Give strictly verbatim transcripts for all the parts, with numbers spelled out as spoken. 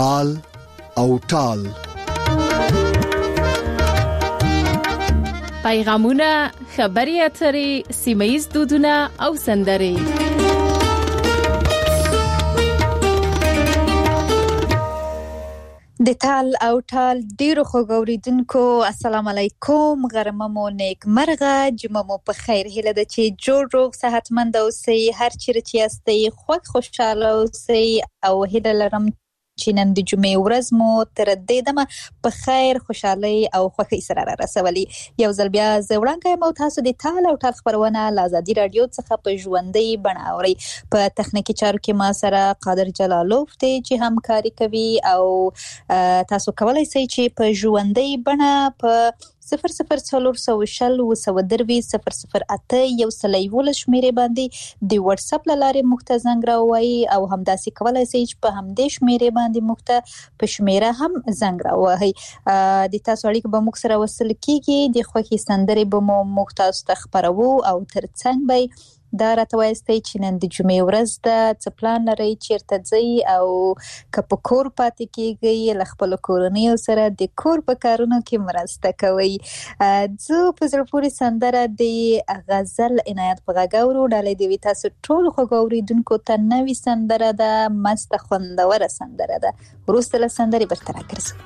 تال او ټال. پیغامونه، خبري اترې، سیمه‌ییز دودونه او سندرې. د تال او ټال ډیرو خوګوریدونکو السلام علیکم، غرمه مو نیک مرغه، جمعه مو په خیر. هیله ده چې جوړ روغ صحتمند اوسئ، هر چیرې چې یاستئ خوښ خوشاله اوسئ او هیله لرم چې نن د جمعې ورځ مو تر دې دمه په خیر، خوشحالۍ او خوښۍ سره را رسولي. یو ځل بیا زه وړاندې یم او تاسو د تال او ټال خپرونه له ازادي راډیو څخه په ژوندۍ بڼه اورئ. په تخنیکي چارو کې ما سره قادر جلالوف دی چې همکاري کوي او تاسو کولای شئ چې په ژوندۍ بڼه په صفر صفر څلور سوه شل اوه سوه درویشت صفر صفر اته یو سل یولس شمیرې باندې د واتس اپ له لارې موږ ته زنګ راووایئ او همداسې کولای شئ چې په همدې شمیرې باندې موږ ته په شمیره هم زنګ راووهئ. د تاسو اړیکه به موږ سره وصل کیږي، د خوښې سندرې به مو موږ تاسو ته خپروو او ترڅنګ به دا راته وایستئ چې نن د جمعې ورځ ده، څه پلان لرئ، چیرته ځئ او که په کور پاتې کیږئ له خپلو کورنیو سره د کور په کارونو کې مرسته کوئ. زه په زړه پورې سندره د غزل عنایت په غږ اورو. ډالۍ دې وي تاسو ټولو خوږو اورېدونکو ته. نوې سندره ده، مسته خوندوره سندره ده. وروسته له سندرې بیرته راګرځو.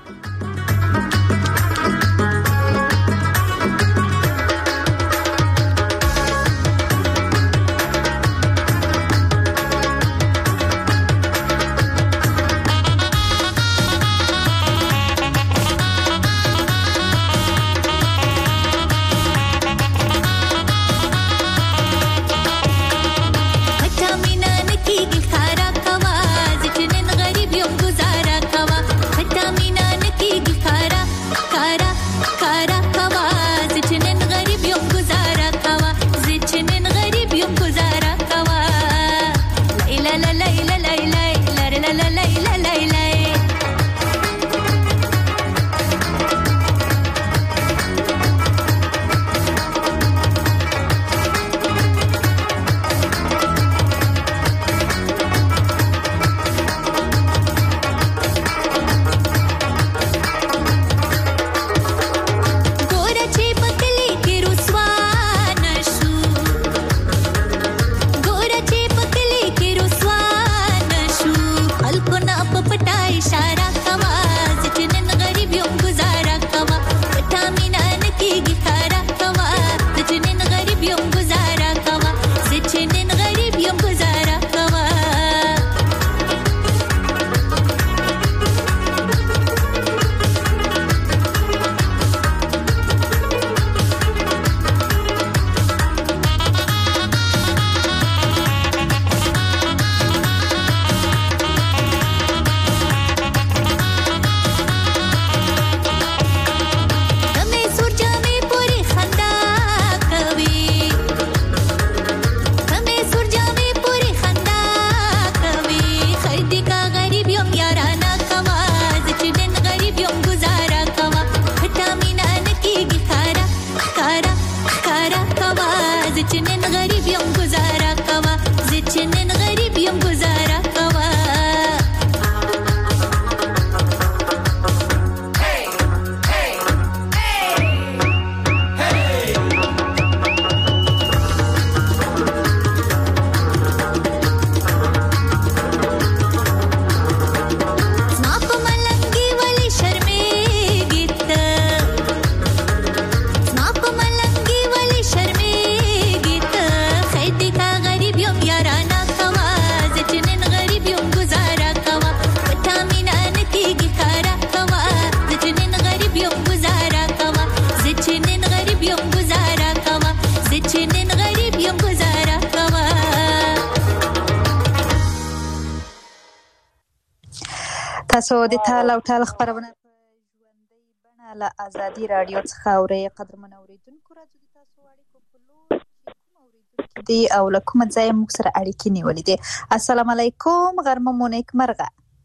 تاسو د تال او ټال خبرونه په ژوندۍ بڼه له ازادي راډیو څخه اورئ. قدرمن اورېدونکو، راځو د تاسو اړیکو په لور چې کوم اورېدونکي دي او له کومه ځایه موږ سره اړیکې نیولې دي. السلام علیکم، غرمه مو نیک مرغه.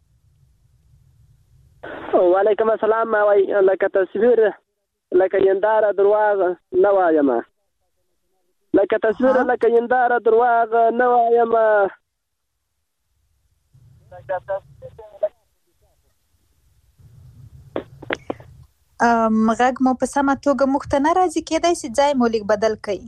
وعلیکم السلام. وای لکه تصویر لکه ینداره درواغ نه وایم، لکه تصویر لکه ینداره درواغ نه وایم، غږ مو په سمه توګه موږ ته نه راځي، کېدای شي ځای مو لږ بدل کړئ.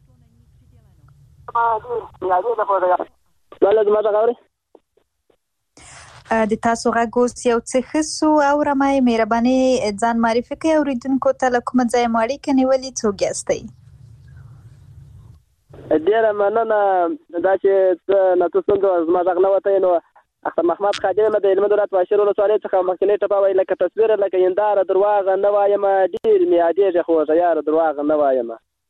د تاسو غږ اوس یو څه ښه سو. اورم یې، مهرباني ځان معرفي کړئ اورېدونکو ته، له کومه ځایه مو اړیکه نیولې، څوک یاستئ؟ ډېره مننه. دا چې ته نه ته څنګه زما غږ نه وتی، نو اختر محمد خادم یم د هلمند ولایت واشر ولسوالۍ څخه مخکینۍ ټپه وایي لکه تصویر لکه هنداره درواغه نه وایم، ډېر مې یادېږي خوږه یاره درواغه نه وایم.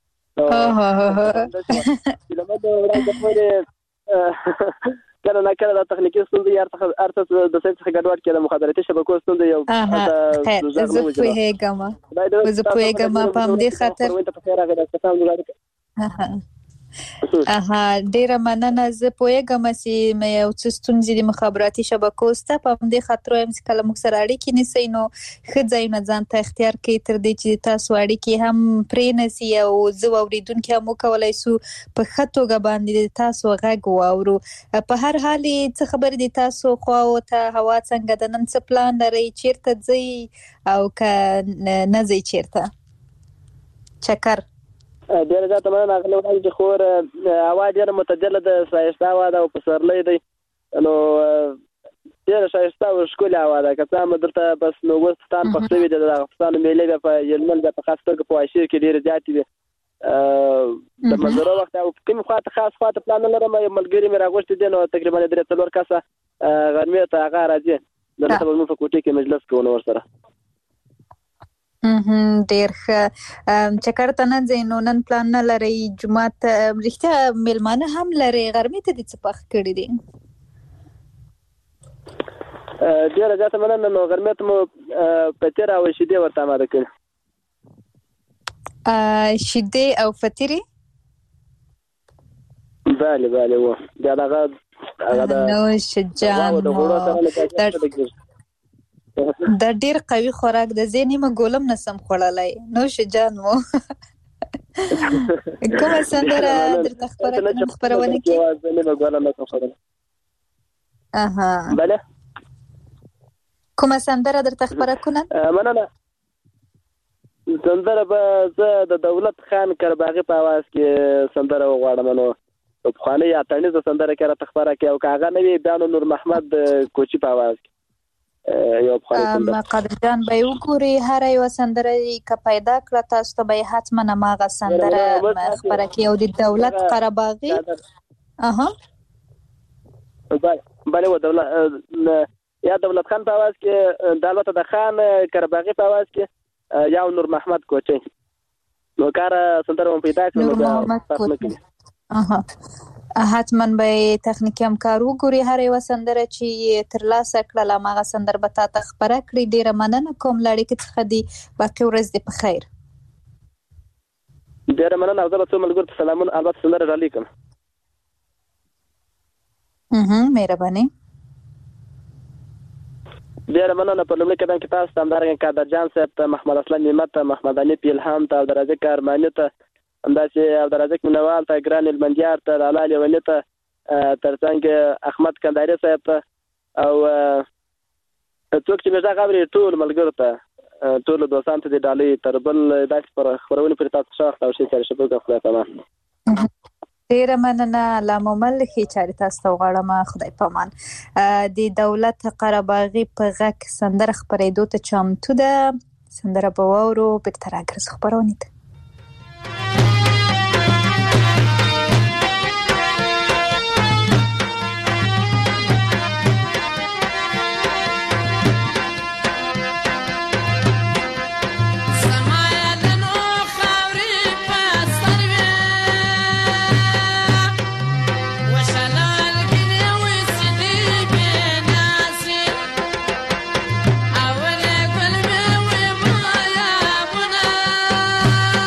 کله نه کله د تخنیکي ستونزې یا هر څه د سایت څخه ګډوډ کېده، مخابراتي شبکو ستونزې یو خیر. زه پوهېږم زه پوهېږم په همدې خاطر اها ډیره مننه. زه پوهېږم چې یو څه ستونزې د مخابراتي شبکو شته، په همدې خاطر وایم چې کله موږ سره اړیکې نیسئ نو ښه ځایونه ځان ته اختیار کړئ تر دې چې تاسو اړیکې هم پرې نه سي او زه واورېدونکي هم وکولی شو په ښه توګه باندې د تاسو غږ واورو. په هر حال څه خبرې د تاسو خواو ته، هوا څنګه ده، نن څه پلان لرئ، چیرته ځئ او که نه ځئ چیرته چکر؟ ډېره زیاته مننه اغلې وړاندې چې خور هوا ډېره معتدله ده، ښایسته هوا ده او پسرلی دی، نو ډېره ښایسته او ښکلې هوا ده. که څه هم دلته بس نو اوس پښتان پخ شوي دي، د دغه پښتانو مېلې بیا په هلمند بیا په خاص توګه په واشیر کې ډېرې زیاتې وي. د منظرو وخت او کومې خوا ته خاص خوا ته پلان نه لرم، ملګري مې راغوښتي دي، نو تقریبا درې څلور کسه غرمې ته هغه راځي، دلته به زموږ په کوټې کې مجلس کوو نو ورسره. ډېر ښه. چکر ته نه ځئ نو نن پلان نه لرئ، جومات ته رښتیا میلمانه هم لرئ، غرمې ته دې څه پخ کړي دي؟ ډېره زیاته مننه. نو غرمې ته مو فطیر او شیدې ورته اماده کړي. شیدې او فطیرې؟ بله بله و بیا دغه نوش جان دا ډیر قوي خوراک د زینې ما ګولم نسم خوړلای. نوش جان مو کومه سندره درته خبرونه کې؟ اها بله کومه سندره درته خبره کنه؟ مننه. سندره به زه د دولت خان کرباغي په आवाज کې سندره وغواړم، نو په خوانه یا تڼیزه سندره کې را تخبره کې او کاغه نوی بیان نور محمد کوچی په आवाज کې یو خوانه سندره قادر جان به وګوري هر یو سندره که پیدا کړه تاسو ته به حتما ماغه سندره خبره کې او د دولت قرباغي. اها بله و دولت یا دولت خان په आवाज کې، دولت د خان کرباغي په आवाज کې یا نور محمد کوچی. نو کار سندره مو پیدا کړم نور محمد کوچی. اها حتما به تخنیکی همکار وګوري هر یو سندره چې ترلاسه کړله ماغه سندره به تا ته خبره کړي. ډیره مننه کوم له اړیکې څخه دي، باقي ورځ دې په خیر. ډیره مننه او زه به څو ملګرو ته سلامونه البته سندره رالیکم. اها مهرباني. ډیره مننه. په لومړي قدم کې تاسو ته همدارنګه قادر جان صاحب ته، محمد اسلام نعمت ته، محمد حنیف الهام ته، عبدالرزاق ارماني ته، همداسې عبدالرزاق منوال ته، ګران المندیار ته، لالا لیوني ته، ترڅنګ احمد کنداري صاحب ته او څوک چې مې غږ اوري ټول ملګرو ته، ټول دوستانو ته د ډالۍ تر بل داسې پر خبرونه پرې تاسو ښه وخت او ښې چارې شپه خدای پامان. ډیره مننه. الله مو مل ښې چارې تاسو ته وغواړم. خدای پامان. د دولت قرباغي په غږ سندره خپرېدو ته چمتو ده. سندره به واورو، بیرته راګرځو خپرونې ته. I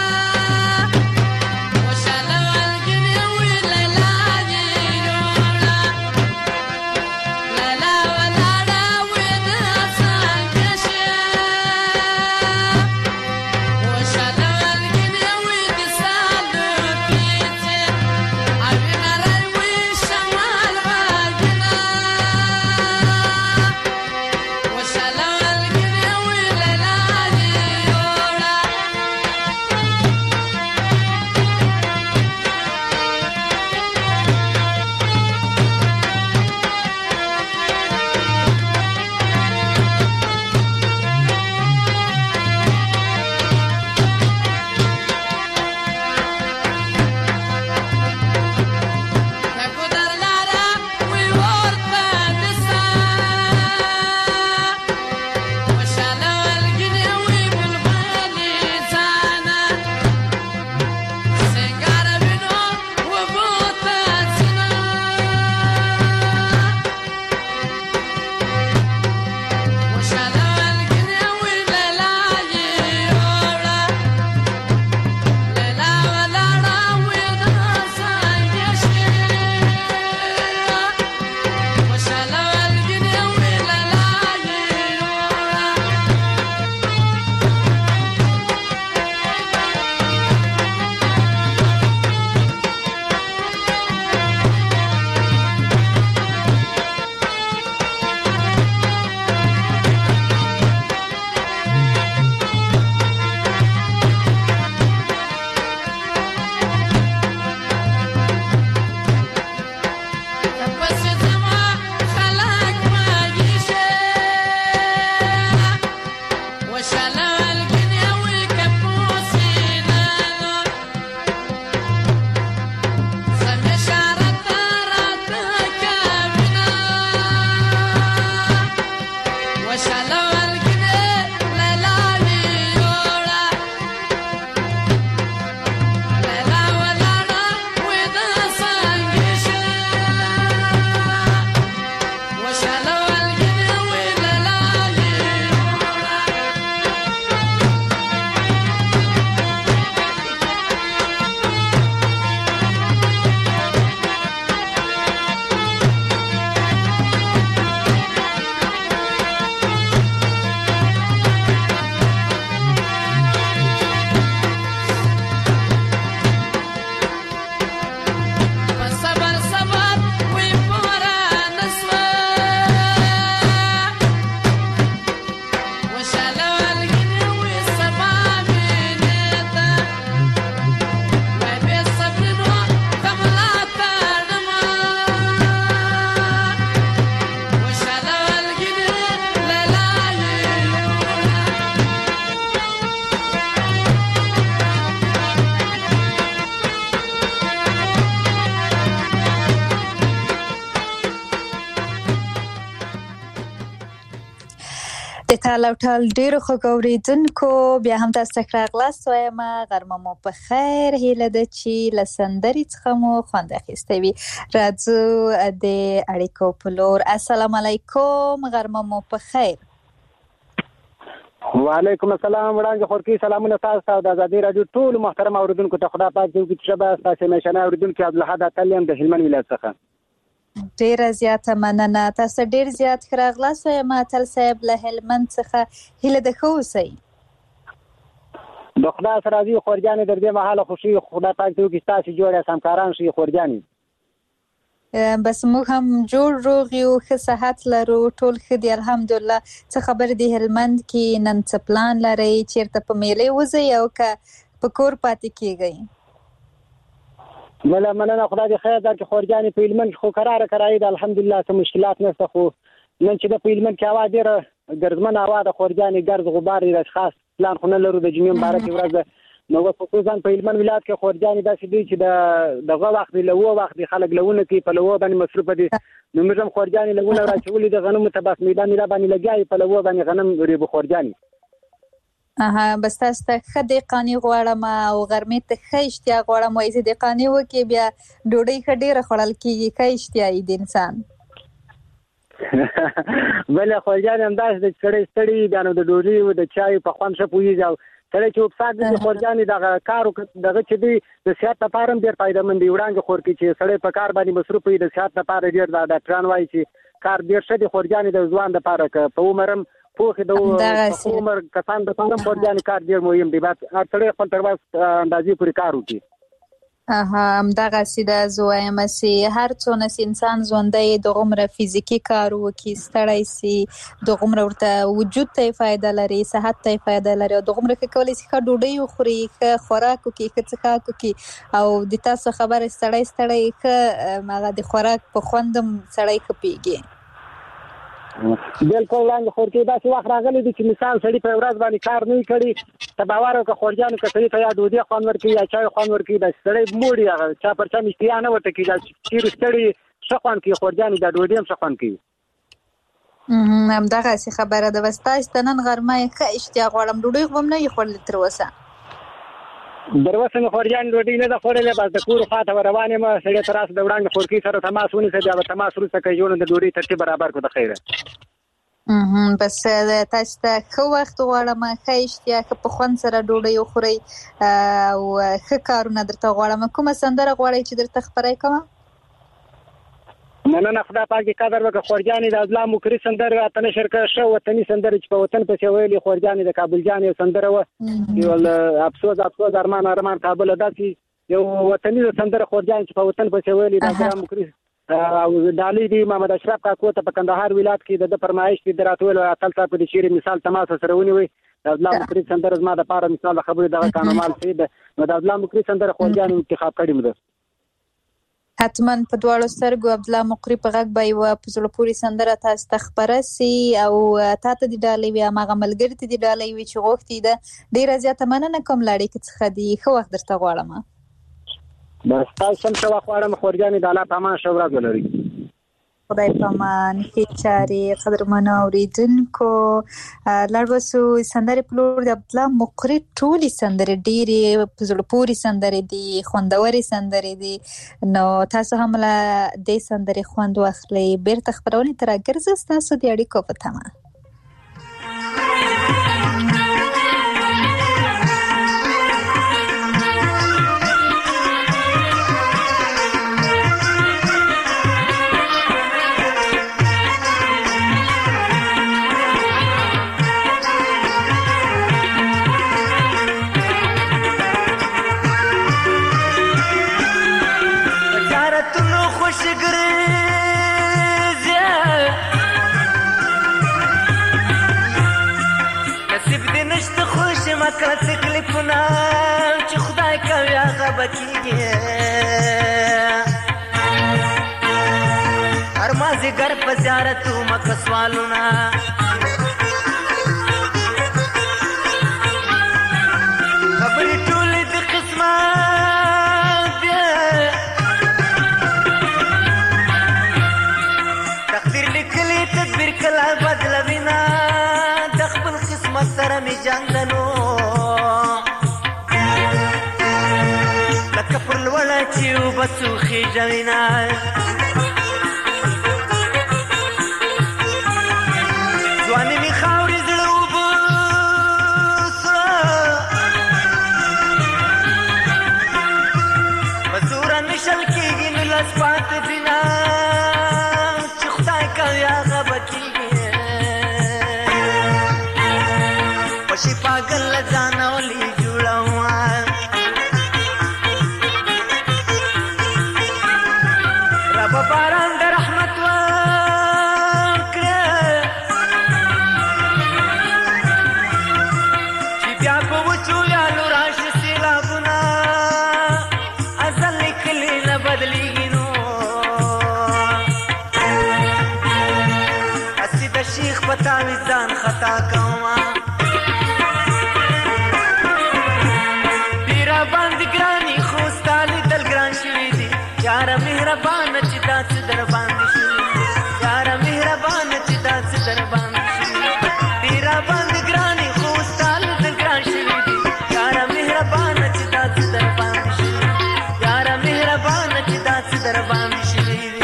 ټال او ټال ډیرو ښه اوریدونکو بیا هم تاسو ته راغلاست وایم غرمه مو په خیر هیله ده چې له سندرې څخه مو خوند اخیستی وي. راځو د اړیکو په لور. السلام علیکم، غرمه مو په خیر. وعلیکم السلام. وړاندې خورکی سلامونه تاسو ته د ازادي رادیو ټول محترم اوریدونکو ته خدا پاک دې وکړي چې به تاسو مشنه اوریدونکو عبدالحد اتلیم د هلمند ولایت څخه ډیره زیاته مننه. تاسو ډیر زیات ښه راغلاست وایم اتل صاحب له هلمند څخه هیله ده ښه اوسئ. د خدای سره راضي خورجانې در دې مهاله خوشي خدای پاک دې وکړي ستاسې جوړ یاست همکاران شي خورجانې. بس موږ هم جوړ روغ یو، ښه صحت لرو، ټول ښه دي الحمدلله. څه خبر دی هلمند کې نن څه پلان لرئ؟ چیرته په میلې وځئ او که په کور پاتې کیږئ؟ مله مننه خدای دې خیر درکړي خورجانې. په هلمند کې خو قراره کرایي ده الحمدلله، څه مشکلات نشته. خو نن چې د په هلمند کې هوا ډېره ګرځمنه هوا ده خورجانې، ګرد غبار دی، خاص پلان خو نه لرو د جمعې مبارکې ورځ ده. نو خصوصا په هلمند ولایت کې خورجانې داسې دی چې د دغه وخت دی له اوه وخت دی خلک لونه کوي، په لوه باندې مصروفه دي. نو موږ هم خورجانې لونه راچولي د غنمو ته بس میله میله باندې لګیا یو، په لوه باندې غنم ریبو خورجانې. اها بس تاسو ته ښه دهقاني غواړم او غرمې ته ښه اشتیا غواړم. وایي چې دهقاني وکړي بیا ډوډۍ ښه ډېره خوړل کېږي، ښه اشتیا یي د انسان. بله خورجانې همداسې ده چې سړی ستړي بیا نو د ډوډۍ او د چای په خوند ښه پوهېږي. او سړی چې وبسات دي خورجانې دغه کار دغه چې دی د صحت لپاره هم ډېر فایدهمند دی. وړاندې خور کې چې سړی په کار باندې مصروف وي د صحت لپاره ډېر د ډاکټران وایي چې کار ډېر ښه دی خورجانې د ځوان لپاره. که په عمر هم پوخې د عمر کسان لپاره هم خورجانې کار ډېر مهم دی. باید هر سړی خپل تر وس اندازې پورې کار وکړي. اها همدغسې ده. زه وایم چې هر څونه چې انسان ژوندی دغومره فزیکي کار وکړي، ستړی سي، دغومره ورته وجود ته یې فایده لري، صحت ته یې فایده لري، او دغومره ښه کولی شي ښه ډوډۍ وخوري، ښه خوراک وکړي، ښه څښاک وکړي. او د تاسو خبره سړی ستړی ښه هغه د خوراک په خوند هم سړی ښه پوهېږي. بالکل وړاندې خور کې داسې وخت راغلی دی چې مثال سړي په ورځ باندې کار نه وي کړی، ته باور وکړه خورجانو که سړي ته یا ډوډۍ خوند ورکوي یا چای خوند ورکوي، داسې سړی موړ وي، هغه چا پر چا اشتها نه ورته کوي. دا چیرې ستړي ښه خوند کوي خورجانې، دا ډوډۍ هم ښه خوند کوي. همدغسې خبره ده. بس تاسو ته نن غرمه ښه اشتیا غواړم. ډوډۍ خو هم نه وي خوړلې تر اوسه؟ در اوسه مې خورجانې ډوډۍ نه ده خوړلې، بس د کور خوا ته روان یم. سړی ته راسه د وړاندې خورکۍ سره تماس ونیسه، بیا به تماس وروسته کوي ژوند د ډوډۍ ترتیب برابر کړو. د خیره بس تاسو ته ښه وخت غواړم، ښه اشتیا، ښه په خوند سره ډوډۍ وخورئ او ښه کارونه درته غواړم. کومه سندره غواړئ چې درته خپره کړم؟ مننه خدای پاک دې قدر وکړه خورجانې. د ازلا مکري سندره راته نشر کړه، ښه وطني سندره چې په وطن پسې ویلې خورجانې. د کابل جان یو سندره وه یو افسوس افسوس ارمان ارمان کابل، داسې یو وطني سندره خورجانې چې په وطن پسې ویلې. د ازلا مکري او ډالۍ دی محمد اشرف کاکو ته په کندهار ولایت کې د ده فرمایش دی. د راته ویل اتل صاحب په دې شعر مثال تماس سره ونیوئ. د ازلا مکري سندره زما دپاره مثال د خبرې دغه کانمال سي ده. نو د ازلا مکري سندره خورجانې انتخاب کړې مو ده. حتما په دواړو سترګو عبدالله مقری په غږ به یوه په زړه پورې سندره تاسو ته خپره سي او تا ته دې ډالۍ وي هماغه ملګري ته دې ډالۍ وي چې غوښتي ده. ډېره زیاته مننه کوم له اړیکې څخه دي. ښه وخت درته غواړم. بس تاسو هم ښه وخت غواړم. خورجانې د الله په امان ښه ورځ ولرئ. خدای په امان. ښې چارې قدرمنو اورېدونکو. لاړ بسو سندرې په لور د عبدالله مقری. ټولې سندرې ډېرې په زړه پورې سندرې دي، خوندورې سندرې دي. نو تاسو هم له دې سندرې خوند واخلئ. بېرته خپرونې ته راګرځه ستاسو د اړیکو په تمه. کله تکلیفونه چې خدای کوي هغه به کېږي. هر مازدیګر په زیارت ومکه سوالونه خبرې ټولې د قسمت دي. تقدیر لیکلي تدبیر کله بدلوینه د خپل قسمت سره مې جنګ ده نو لکه پر لوړه چې اوبه څوخي ژوینه ځواني مې خاورې زړه اوبه سوه په زوره نشل کېږي نو لس پاتې دینه چې خدای کوي هغه به کېږي. پشي پاگل لزانا ولی جوڑا ہوا رب باران در رحمت وکړه چې بیا په وچو ویالو راشي سیلابونه ازل لیکلي نه بدلیږي نو هسې د شیخ په تعویض ځان خطا کومه یاره مهربانه چې داسې در باندې شي یاره مهربانه چې داسې در باندې شي ډېره باندې ګرانې خو ستا له دل ګران شوي دي یاره مهربانه چې داسې در باندې شي یاره مهربانه چې داسې در باندې شوي دي.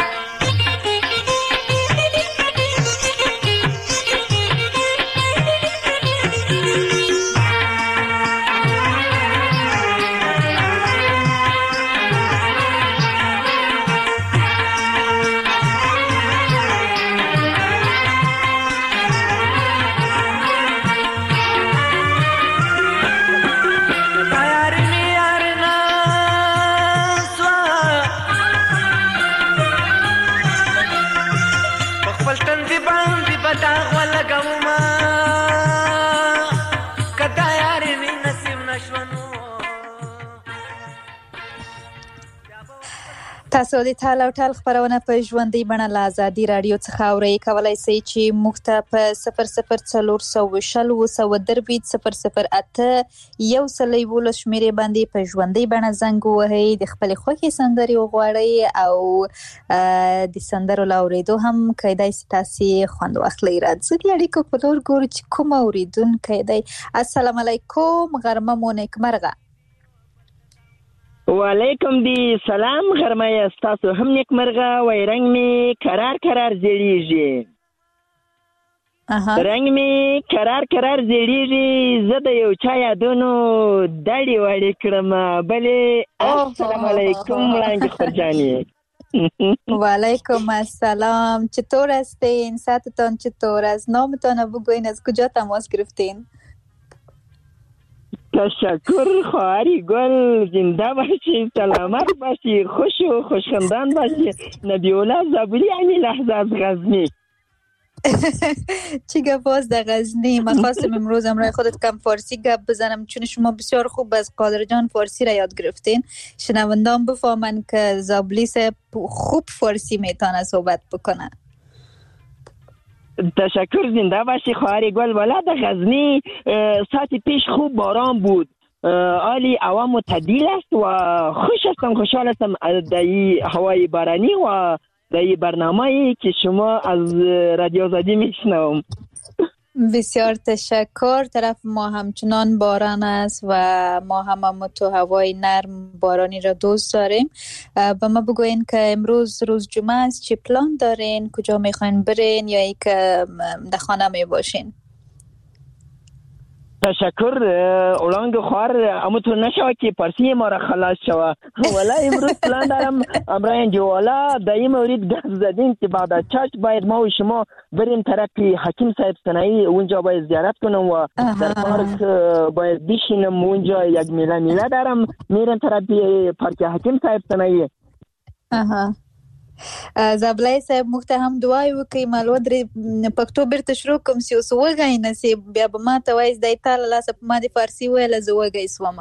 تاسو د تال او ټال خبرونه په ژوندۍ بڼه له ازادي رادیو څخه اورئ. کولی شئ چې موږ ته په صفر صفر څلور سوه شل اووه سوه دربید صفر صفر اته یو سل یولس شمېرې باندې په ژوندۍ بڼه زنګ ووهئ، د خپلې خوښې سندرې وغواړئ او د سندرو له اورېدو هم کیدای شي تاسې خوند واخلئ. راځئ د اړیکو په لور ګورو چې کوم اورېدونکی دی. السلام علیکم، غرمه مو نیکمرغه. وعلیکم دی سلام، غرمه یې ستاسو هم نیکمرغه. وای رنګ مې کرار کرار زیړیږي، رنګ مې کرار کرار زیړیږي، زه د یو چا یادونو دړې وړې کړم. بلې السلام علیکم وړانګې خورجانې. وعلیکم السلام، چطور هستین؟ ساعتتان چطور است؟ نامتان رو بگوین، از کجا تماس گرفتین؟ تشکر خواهری گل، زنده باشی، سلامت باشی، خوش و خوشخندان باشی. نبی الله زبوری همین لحظه از غزنی. چی گپ است در غزنی؟ من خواستم امروز امرای خودت کم فارسی گپ بزنم، چون شما بسیار خوب از قادر جان فارسی را یاد گرفتین. شنوندان بفهمن که زابلی صاحب خوب فارسی میتونه صحبت بکنه. تشکر، زنده باشی خواهر گل. والا در غزنی ساعت پیش خوب باران بود، عالی هوا معتدل است و خوش هستم، خوشحال هستم در این هوای بارانی و در این برنامه‌ای که شما از رادیو آزادی میشنوم. بسیار تشکر. طرف ما همچنان باران است و ما هم تو هوای نرم بارانی را دوست داریم. با ما بگوین که امروز روز جمعه است، چه پلان دارین؟ کجا میخواین برین یا ای که در خانه می باشین؟ تشکر اولانگ خواهر، اما تو نشوه که پرسی ما را خلاص شوه. والا امروز پلان دارم امرای اینجا والا در این مورد گفت زدیم که بعد از چشت باید ما و شما بریم طرف حکیم صاحب سنایی، اونجا باید زیارت کنم و در پارک باید بشینم. اونجا یک میله میله دارم، میرم طرف پارک حکیم صاحب سنایی. آها زابلای صاحب مخته هم دوای وکي مالو درې پښتو بیرته شروع کوم سی اوس وګای نسی بیا به ما ته وایي د تعالی لاس په ما دي فارسی ویل زه وګای سوم.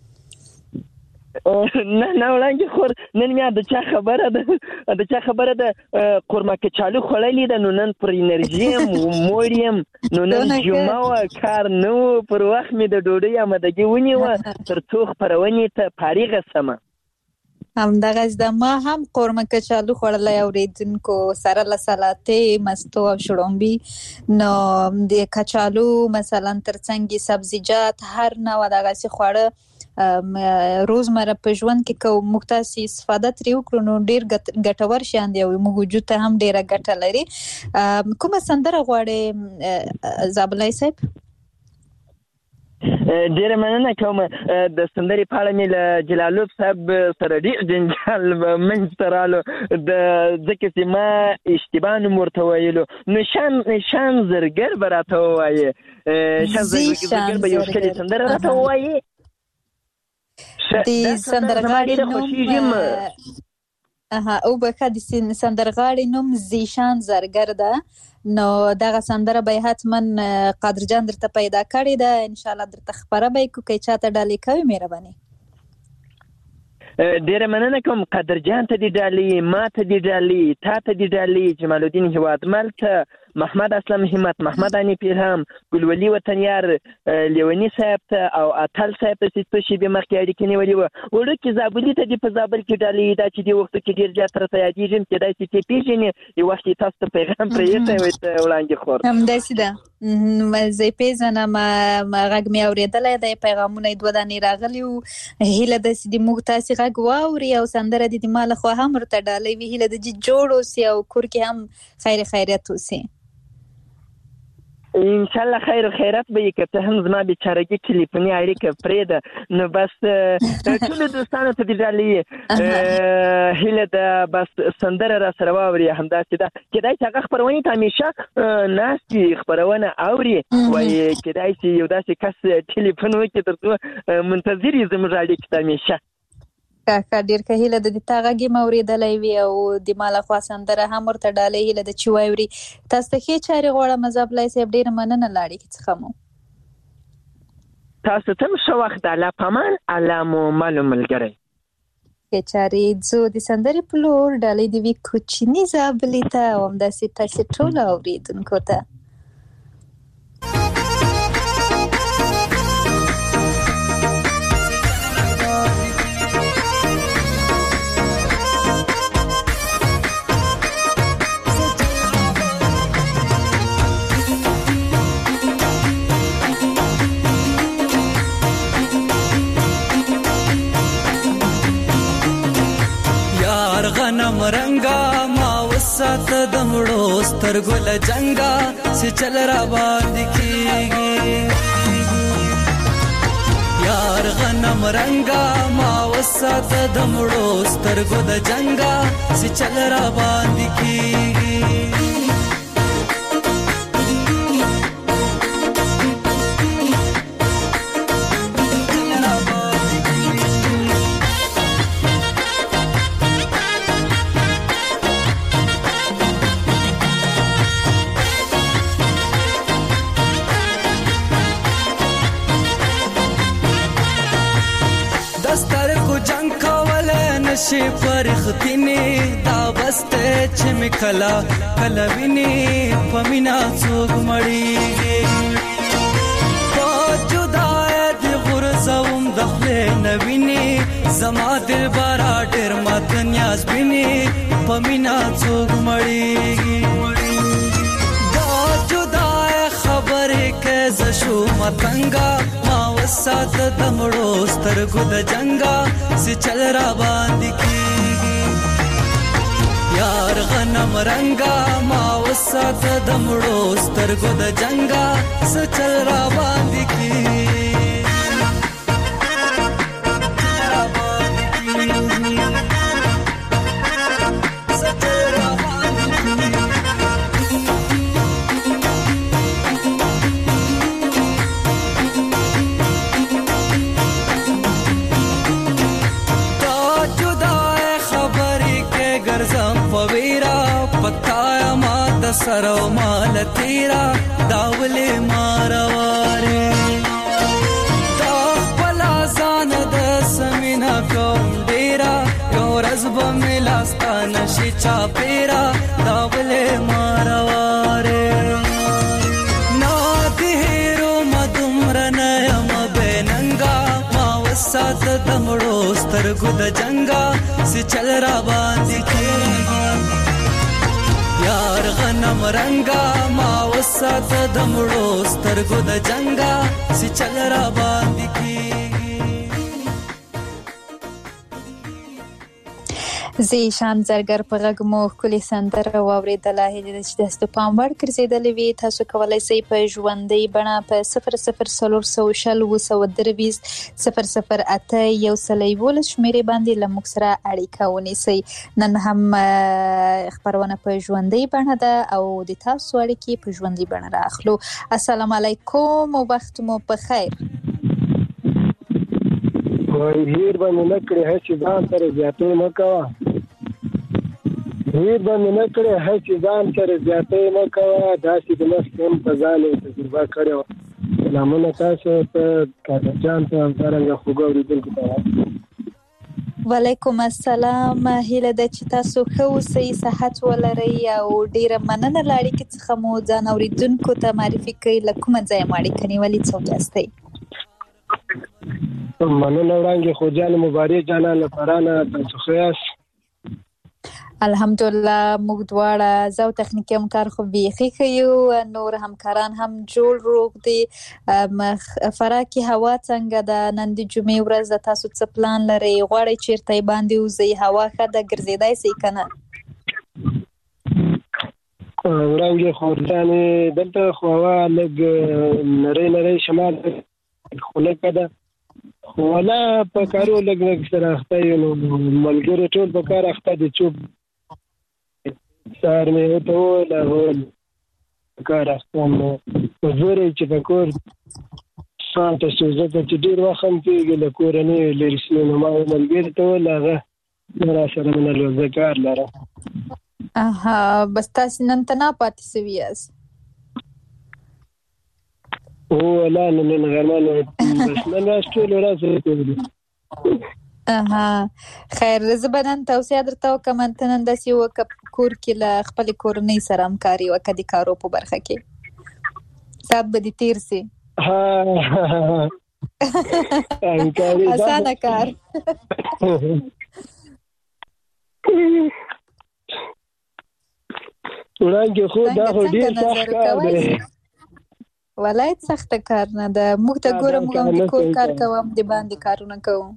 نه نه وړاندې خور نن میا د چا خبره ده د چا خبره ده قورمه کچالو خوړلې ده، نو نن پر انرژي موریم، نو نن جمعه و کار نو پر وخت می د ډوډۍ آمادګي ونیوه تر څو خپرونې ته فارغه سمه. هم دغه د ما هم قورمه کچالو خوړلای اوریدونکو سره له سلاتې مستو او شړومبي. نو د کچالو مثلا ترڅنګ سبزیجات هر نوع دغه سي خوړه روزمره په ژوند کې کو مختصي استفاده تری وکړو نو ډیر ګټور شاند دی او موږ وجود ته هم ډیره ګټه لري. کومه سندره غواړي زابلای صاحب؟ ډیره مننه کوم. د سندرې په اړه مې له جلالوف صاحب سره ډېر جنجال منځته رالو، د ځکه چې ما اشتباه نوم ورته ویلو، نو شان شان زرګر به راته ووایي، شان زرګر به یو ښکلې سندره راته ووایي. د سندرغاړي نوم اها او بخا د سندرغاړي نوم زیشان زرګر ده. نو دغه سندره به حتما قادر جان درته پیدا کړی ده، ان شاء الله درته خبره به کو کې چاته ډالې کوي. مهرباني. ډیره مننه کوم قادر جان ته دی ډالې، ما ته دی ډالې، تا ته دی ډالې، جمال الدین هوادمل ته، محمد اسلم همت، محمد انی پیرهم، ګلولي وطنیار، لیونی صاحب ته او اتل صاحب ته څه شي به مخکې اړیکې نیولې و. وړوکې زابلي ته دی په زابل کې ډالې دا چې دی وخت کې ډیر زیات راته یادېږم چې دا چې پیژنې یو وخت تاسو ته پیغام پرې ایته وي ته وړاندې خور هم داسې ده زه پیژنم غږ مې اورېدلی دی، پیغامونه دوه دانې راغلي وو. هیله ده چې موږ تاسې غږ واوري او سندره دې د ما لخوا هم ورته ډالۍ وي. هیله ده چې جوړ اوسي او کور کې هم خیر خیریت اوسي. ان شاء الله خیر و خیرات به یک ته هم زما بیچارهګي ټلیفوني اړیکه پرې ده. نو بس ټول دوستانو ته د ډالۍ هیله ده بس سندره را سره واوري. همداسې ده کېدای چې هغه خپرونې ته همیشه ناستې خپرونه اوري وایي کېدای چې یو داسې کس ټلیفون وکړي تر څو منتظر یې زموږ اړیکې ته همیشه. که ډیر که هیله د تا غږی موریدلای وی او د مال خوا سندره هم ورته ډالې هیله د چی وایوري. تاسو ته هیڅ چاري غوړه مذهب لای سیب ډیر مننه لاړی کی څخه مو تاسو ته شو وخت الله پامان الله مو معلوم ملګری کې چاري زو د سندري پلور ډالې دی وی کوچنی زابلیتا او هم د سیتاسي ټول اوریدونکو ته غنم رنگا ما وسات دمړو سترګل جنگا سي چل را باندې کیږي یار غنم رنگا ما وسات دمړو سترګل جنگا سي چل را باندې کیږي شي پرختینه دا بسته چې مکلا کلا ویني پمینا څوک مړیږي په جدای د غرزوم دخله نویني زما دل بارا ډېر مات نیاز بیني پمینا څوک مړیږي دا جدای خبره کې زشو متنګا ما وسات دمړو سترګو د جنگا سي چل را باندې کیږي یار غنم رنگا ما وسات دمړو سترګو د جنگا سي چل را باندې کیږي سرو مال تیرا داولې مارواره دا بلا ځان د سمینا کوم ډیرا یو رزب ملاستان شي چا پیرا داولې مارواره نا دهرو مدمر نه ام بننګا ما وسات دمړو سترګو د جنگا سي چل را باندې کیږي یار غنم رنگا ما وسات دمړو سترګو د جنگا سي چل را باندې کیږي زی شان زرګر په غږ مو کلی سندره واوریدله هیله چې تاسو پام وړ ګرځیدلې وي تاسو کولای شئ په ژوندۍ بڼه په صفر صفر څلور سوه شل اووه سوه درویشت صفر صفر اته یو سل یولس شمیرې باندې له موږ سره اړیکه ونیسئ نن هم خپرونه په ژوندۍ بڼه ده او د تاسو اړیکې په ژوندۍ بڼه راخلو السلام علیکم او وخت مو په خیر هیر باندې نکړې هڅې ځان سره زیاتې مه کوه هیر باندې نکړې هڅې ځان سره زیاتې مه کوه داسې د مخکې هم په ځان یې تجربه کړې وه سلامونه تاسو ته کاکا جان ته همدارنګه خوږو اورېدونکو ته وعلیکم السلام هیله ده چې تاسو ښه اوسئ صحت ولرئ او ډیره مننه له اړیکې څخه مو ځان اورېدونکو ته معرفي کړئ له کومه ځایه مو اړیکه نیولې څوک یاستئ مننه وړاندې خوجان مبارک جانا لپاره تاسو ښه یاست الحمدلله موږ دواړه زه او تخنیکي همکار خو بیخي ښه یو نور همکاران هم جوړ روغ دي فرا کې هوا څنګه ده نن د جمعې ورځ ده تاسو څه پلان لرئ غواړئ چیرته باندې وځئ هوا ښه ده ګرځېدای شئ که نه وړاندې خوجانې دلته خو هوا لږ نری نری شمال خو لږه ده خو ولا په کارو لږ لږ سره اخته یو نو ملګري ټول په کار اخته دي چوپ سهار مې ورته وویل هغه په کار اخته یم نو زور یې چې په کور ته شو ځکه چې ډېر وخت هم کېږي له کوره نه یې لرې شوی نو ما یو ملګري ته وویل هغه راسره مینه لري زه کار لرم اها بس تاسې نن تنها پاتې شوي یاست او لا نن غرمه نو بس نن راز ټول ورځ راکوي اها خیر زه به نن توصیه درته وکړم ته نن داسې وکړه کور کې له خپلې کورنۍ سره همکاري وکړه د کارو په برخه کې ساعت به دې تېر سي اسانه کار وړاندې خو دا خو ډېر سخت کار دی ولایت سخت کار نه ده موږ ته ګوره موږ هم د کور کار کوو هم د باندې کارونه کوو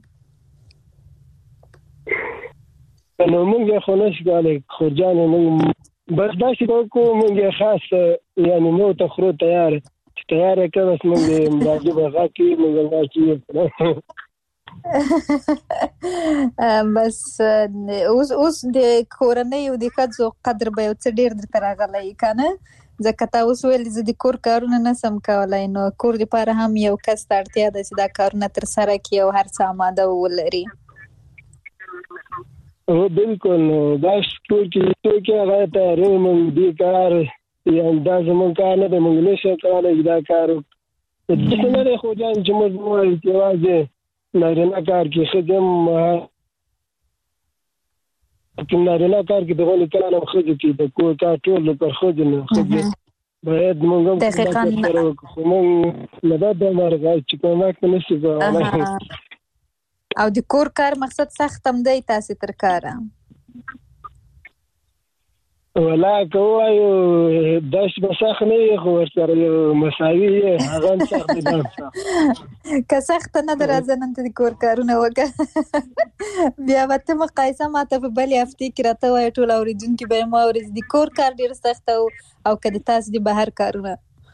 نو موږ یې خو نشو کولی خو جانې موږ بس داسې کوو موږ یې خاص یعنې مو ته خرو تیار چې تیار یې کړه بس موږ یې مراجع به غږ کړي موږ غږ کړي بس اوس د کورنۍ او د ښځو قدر به یو څه ډېر درته راغلی که نه ځکه تا اوس ویل زه د کور کارونه نسم کولی نو کور دپاره هم یو کس ته اړتیا ده چې دا کارونه ترسره کړي او هر څه اماده ولري هو بالکل دا ټول چې ټول کې هغه تیاری موږ دې کار یا دا زموږ کار نه دی موږ نشو کولی دا کار داسې نه دی خو جان چې موږ ووایو چې یوازې نارینه کار کې ښځې هم په نارینه کار کې دغه کار هم خځې کې د کور کار ټول پر خځې نه خځې باید موږ هم دقیقاً موږ نه دا د مرغا چې کومه نشي کولای او د کور کار مقصد سخت هم دی تاسو تر کاره ولا کوایو داش بسخ نه خو ورسره یو مساوي هغه سخت دي که سخت نه درځه نن د کور کارونه وکړه بیا وته مقایسه ماته په بلې هفته کې راته وای ټول اوریدونکو به ما ورز د کور کار ډیر سخت او کله تاسو د بهر کارونه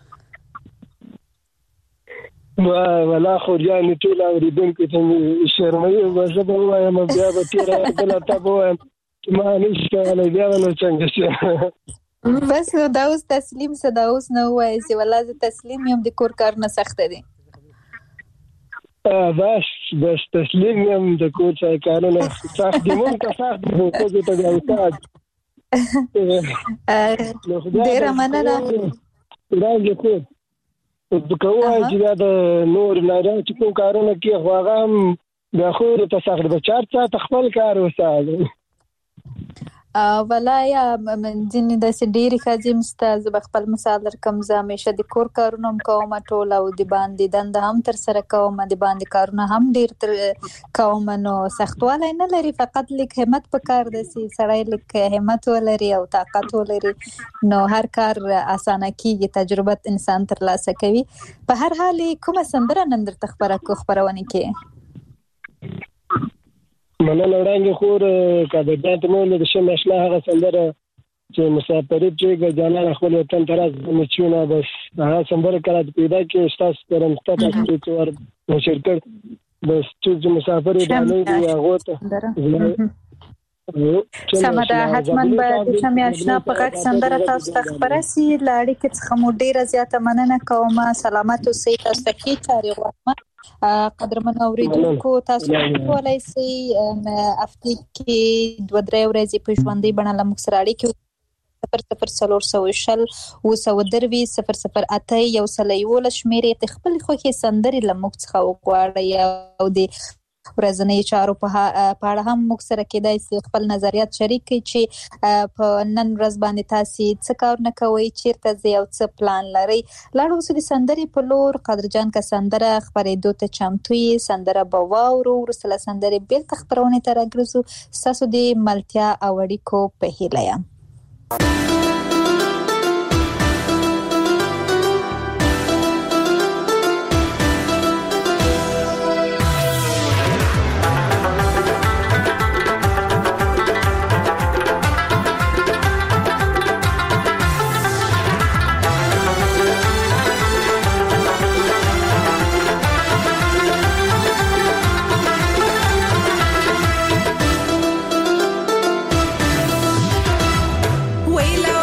ولا خو یعنی ټول اوریدونکو ته شرمای وځه به وایم بیا به تیر بل ته وایم ما نشته ولا بیا نو څنګه شي بس دا اوس تسلیم څه دا اوس نه وایي چې ولازم تسلیم یم د کور کار نه سخت دي بس بس تسلیم یم د کور څخه کارونه سخت دي مونږ ته سخت دي خو ته د استاد ډیر مننه راځي کو د کوه چې دا نور نه چې کوم کارونه کې خو هغه هم د خو ته سخت به چارته خپل کار وساله ولایا ځینې داسې ډېرې ښځې مسته زه به خپل مثال درکړم زه همیشه د کور کارونه هم کوم ټول او د باندې دنده هم ترسره کوم د باندې کارونه هم ډېر کوم نو سختوالی نه لري فقط لږ همت پکار دی چې سړی لږ همت ولري او طاقت ولري نو هر کار اسانه کېږي تجربه انسان ترلاسه کوي په هر حال کومه سندره نن درته خپره کو خپرونه کې مننه وړاندې خور کده د مول د شمه اشنا هغه سندره چې مسافرې چې ګجانه خپل وطن تراز مچونه بس هغه سندره کړه پیدا کې استاس پرم تاسو چې ور شرکت بس چې مسافرې باندې هغه ته سمدا حتمن به د شمه اشنا په غږ سندره تاسو ته خبره سي لاړې کې څخه مو ډیره زیاته مننه کوم سلامت اوسئ تاسو ته کی چاري غواړم قدرمن اوریدونکو تاسو کولای شئ هفته کې دوه درې ورځې په ژوندۍ بڼه له موږ سره اړیکې صفر صفر څلور سوه شل اوه سوه دروي صفر صفر اته یو سل یولس شمېرې ته خپل خوښې سندرې له موږ څخه وغواړئ او د ورځنۍ چارو په اړه هم موږ سره کېدای شي خپل نظریات شریک کړئ چې په نن ورځ باندې تاسو څه کارونه کوئ چیرته ځئ او څه پلان لرئ لاړو اوس د سندرې په لور قدرجان که سندره خپرېدو ته چمتو یې سندره به واورو وروسته له سندرې بېرته خپرونې ته راګرځو ستاسو د ملتیا او اړیکو په هیله یم ويلا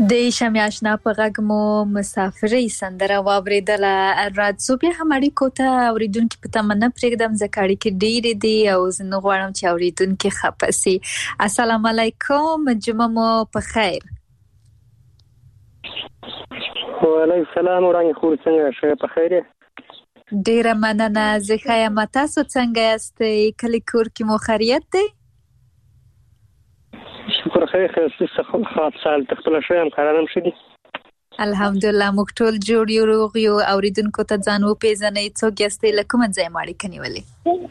د شمع آشنا په غږ مو مسافرۍ سندره واوریدله. راځو بیا هم اړیکو ته اوریدونکي په تمه نه پرېږدم ځکه اړیکې ډېرې دي او زه نه غواړم چې اوریدونکي خفه سي. السلام علیکم، جمعه مو په خیر. وعلیکم السلام ورحمة الله. څنګه شه په خیر؟ ډیره مننه. زه ښه یم، تاسو څنګه یاستئ؟ کلی کور کې مو خیریت دی؟ شکر خیر خیر څه خاص سال تخپل شوم کارانم شدي. الحمدلله موږ ټول جوړ یو روغ یو. اوریدونکو ته ځان وپېژنئ، څوک یاستئ، له کومه ځایه مو اړیکه نیولې؟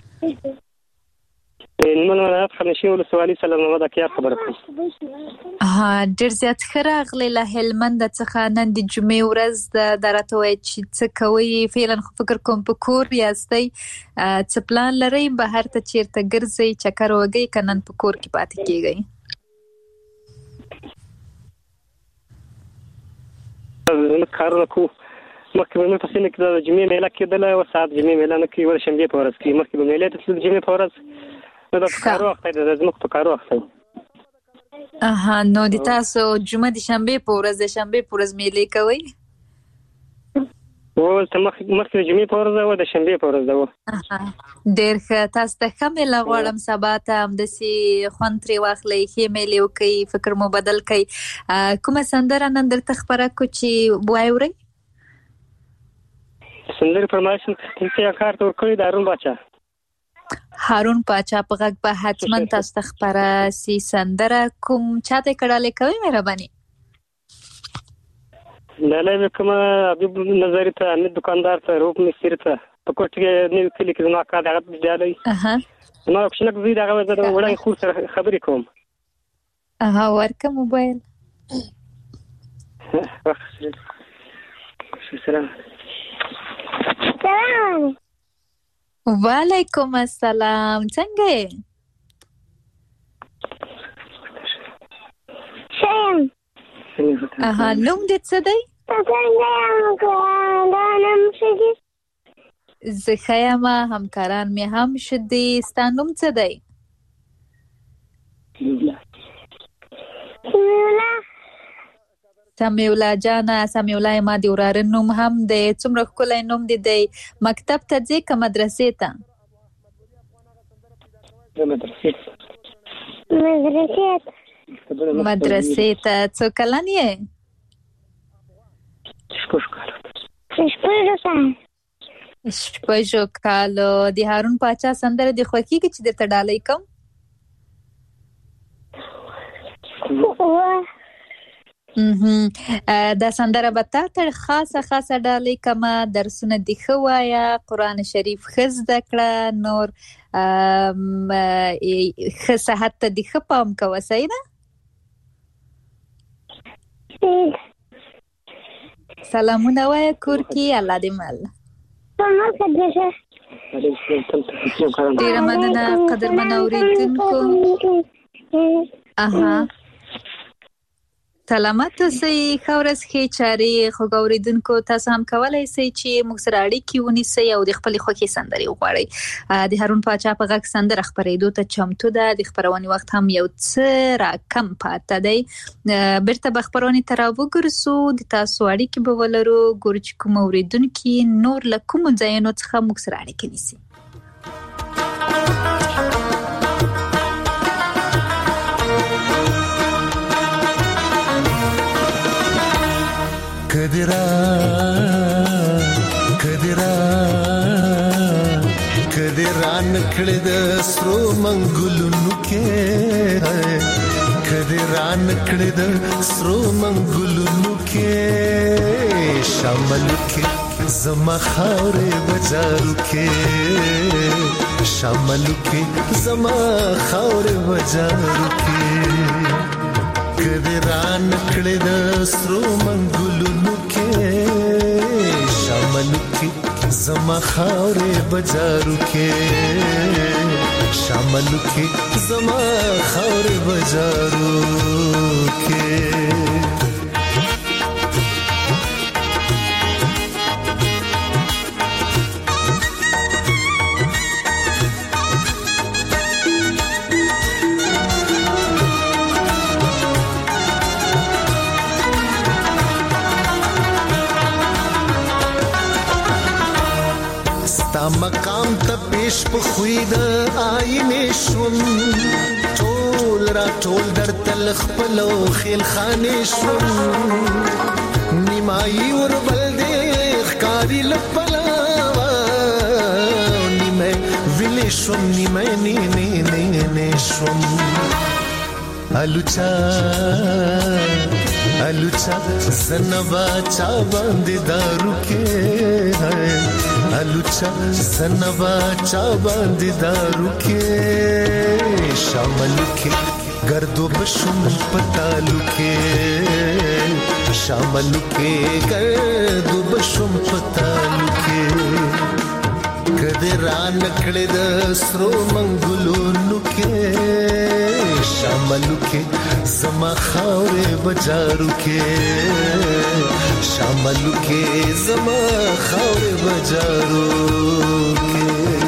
نن نه خمشي ولسوالي سلام محمد اکیار خبره کوم. ها ډېر زیات ښه راغلی. له هلمند څخه نن د جمعې ورځ ده. دا راته وایي چې څه کوئ؟ فعلا خو فکر کوم په کور یاستئ. څه پلان لرئ؟ بهر ته چیرته ګرځئ، چکر وهئ که نن په کور کې پاتې کیږئ؟ کارونه کوو. مخکې به مې په سیمه کې د جمعې میله کېدله، اوس ساعت جمعې میله نه کوي، ولې شنبې په ورځ کوي. مخکې به میلې ته تلل د جمعې په ورځ، نو دا په کارو وخت دی، د زموږ په کارو وخت دی. اها نو د تاسو جمعه د شنبې په ورځ د شنبې په ورځ میلې کوئ؟ ولته مخکې د جمعې په ورځ ده او د شنبې په ورځ ده. ډېر ښه. تاسو ته ښه میله غواړم. سبا ته همداسې خوند ترې واخلئ، ښې میلې وکړئ، فکر مو بدل کړئ. کومه سندره نن درته خپره کړو چې واورئ؟ سندرې فرمایش ته کار ته ورکړی د هارون باچا. هارون باچا په غږ به حتما تاسو ته خپره سي سندره. کوم چاته کړاله کوي مهرباني؟ لاله کومه حبیب نظری ته، امید دکاندار ته، روپ مستری ته، په کوټ کې نو کلی کې زما کار دغه ډالۍ. اها نو کوښښ کوي دا غوړه د وړای خور سره خبرې کوم. اها ورکه موبایل. سلام. سلام. وعلیکم السلام. څنګه یې؟ ښه. اها نوم دې څه دی؟ زه ښه یم، همکاران مې هم ښه دي. ستا نوم څه دی؟ سمیولا جانه. سمیولا ما د وراره نوم هم دی. څومره ښکلی نوم دې دی. مکتب ته ځې که مدرسې ته؟ مدرسې مدرسې مدرسې ته. څو کلن یې؟ شپږو کالو. د هارون باچا سندره دې خوښېږي چې درته ډالۍ کوم؟ دا سندره به تا ته خاصه خاصه ډالۍ کومه. درسونه دې ښه وایه، قرآن شریف ښه زده کړه، نور ښه صحت ته دې ښه پام کوه. صحیح ده؟ سلامونه وایه کور کې. الله دې مل. ډېره مننه قدرمن اورېدونکو. اها سلامت اوسئ، ښه ورځ، ښې چارې. خوږ اورېدونکو تاسو هم کولی شئ چې موږ سره اړیکې ونیسئ او د خپلې خوښې سندرې وغواړئ. د هارون باچا په غږ سندره خپرېدو ته چمتو ده. د خپرونې وخت هم یو څه راکم پاته دی. بیرته به خپرونې ته راوګرځو، د تاسو اړیکې به ولرو، ګورو چې کوم اورېدونکي نور له کومو ځایونو څخه موږ سره اړیکې نیسي. کدرا کدرا کدرا نکړه د سرو منګلونو کې، کدرا نکړه د سرو منګلونو کې، شامل کې زما خاورې بازارو کې، شامل کې زما خاورې بازارو کې، کدرا نکړه د سرو منګلونو کې، شامل کې زما خاورې بازارو کې، شامل کې زما خاورې بازارو کې. عیش په خوی د آینې شوم ټول را ټول در تل خپلو خیل خانې شوم نیمایي وربل دې ښکاري لپلاوه نیمه ویلې شوم نیمه نی نی نی نی شوم الوچا الوچا زنبا چا باندې دارو کې الوچا زنبا چا باندې دارو کې شامل کې گردو بشم پتالو کې شامل کې گردو بشم پتالو کې کده را نکړې د سرو منګلونو کې شاملو کې زما خاورې بجارو کې شاملو کې زما خاورې بجارو کې